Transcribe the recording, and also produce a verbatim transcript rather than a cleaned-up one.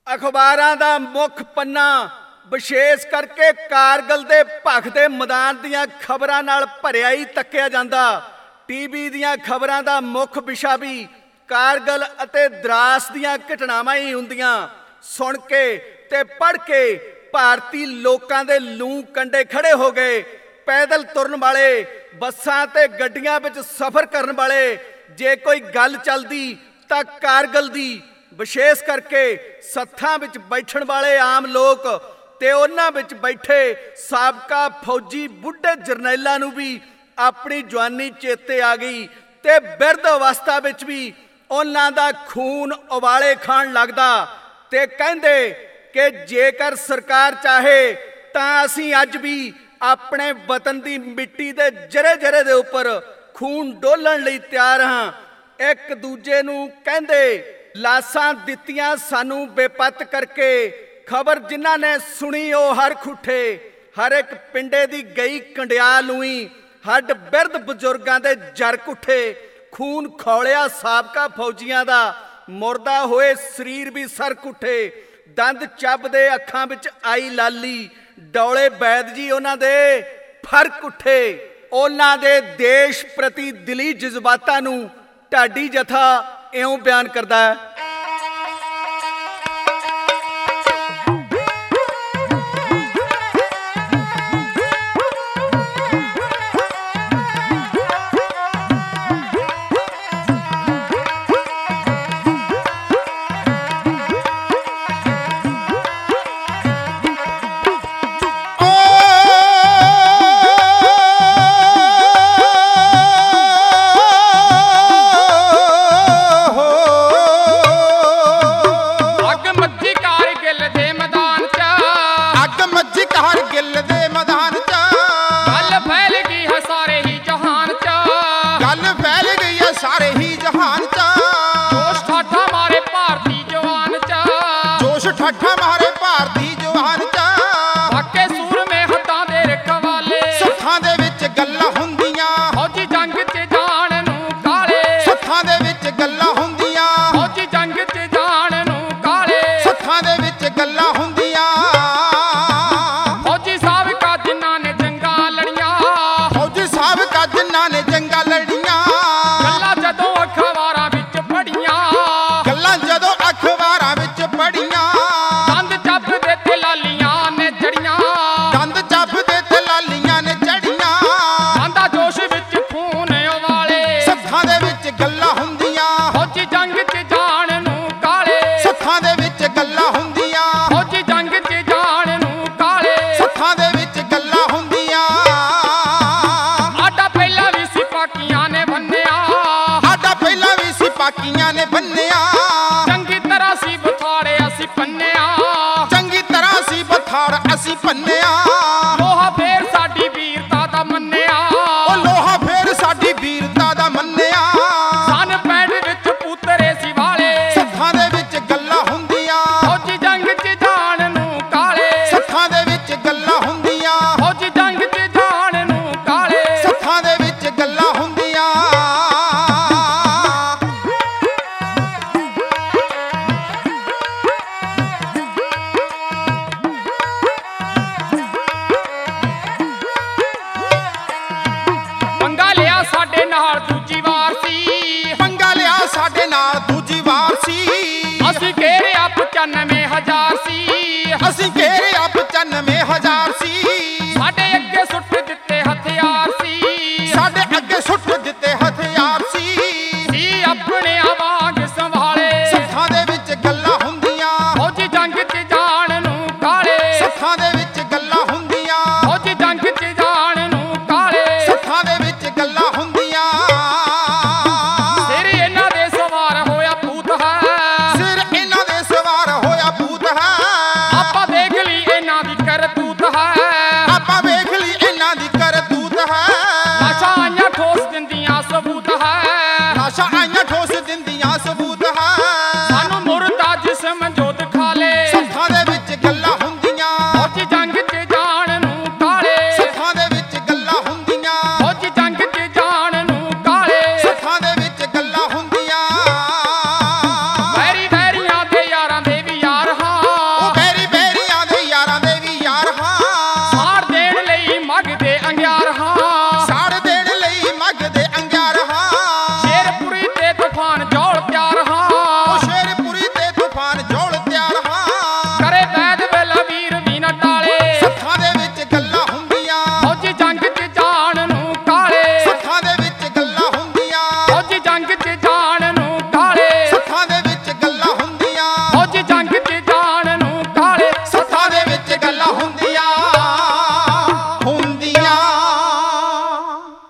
अखबारां दा मुख पन्ना विशेष करके कारगिल दे भखदे मैदान दीआं खबरां नाल भरिया ही तक्किया जांदा। टीवी दीआं खबरां दा मुख विशा भी कारगिल अते द्रास दीआं घटनावां ही हुंदियां। सुन के ते पढ़ के भारती लोकां दे लूं कंडे खड़े हो गए। पैदल तुरन वाले, बसां ते गड्डियां विच सफ़र करन वाले, जे कोई गल चलदी तां कारगिल दी। विशेष करके सत्थां विच बैठण वाले आम लोक ते उन्हां विच बैठे साबका फौजी बुढ़े जरनैलां नूं भी अपनी जवानी चेते आ गई ते बिरध अवस्था विच भी उन्हां दा खून उबाले खाण लगदा ते कहंदे कि जेकर सरकार चाहे तां असीं अज भी अपने वतन दी मिट्टी दे जरे जरे दे उपर खून डोलण लई तैयार हां। एक दूजे नूं कहंदे लाशां दित्तियां सानू बेपत करके, खबर जिन्हां ने सुनी ओ हर खुठे। हर एक पिंडे दी गई कंडियाल लूई, हड्ड बिरध बजुर्गां दे जरक उठे। खून खौलिया साबका फौजियां दा, मुरदा होए शरीर भी सरक उठे। दंद चबदे अखां विच आई लाली, डौले बैद जी उन्हां दे फरक उठे। उन्हां दे देश प्रति दिली जज्बातां नूं ढाडी जथा इउं बयान करदा है। ठा मारे भारती जवान चा वाके सूर में हत्थां दे रखवाले, सत्थां दे विच गल्लां हुंदियां फौजी जंग च जाण नूं काले। सत्थां दे विच गल्लां हुंदियां फौजी जंग च जाण नूं काले। सत्थां दे विच गल्लां हुंदियां फौजी साहब का जिन्हां ने जंगां लड़ियां, फौजी साहब का जिन्हां ने जंगां लड़ियां। गल्लां जदों अखबारां विच पढ़ियां, गल्लां जदों अखबारां विच पढ़ियां। पाकियां ने बन्निया चंगी तरह सी बथाड़े असी पन्निया, चंगी तरह सी बथाड़ असी पन्निया। लोहा फेर साडी वीरता दा मन्निया, ओ लोहा फेर साडी वीरता दा मन्निया। सन पैंड विच पुतरे सी वाले, सत्थां दे विच गल्लां हुंदियां फौजी जंग च जाण नूं काले। सत्थां दे विच गल्लां हुंदियां फौजी जंग च जाण नूं काले। सत्थां दे विच गल्लां हुंदियां। साडे नाल दूजी वार सी, पंगा लिया साडे नाल दूजी वार सी। असीं घेरिया पचानवे हजार सी, असीं घेरिया पचानवे हजार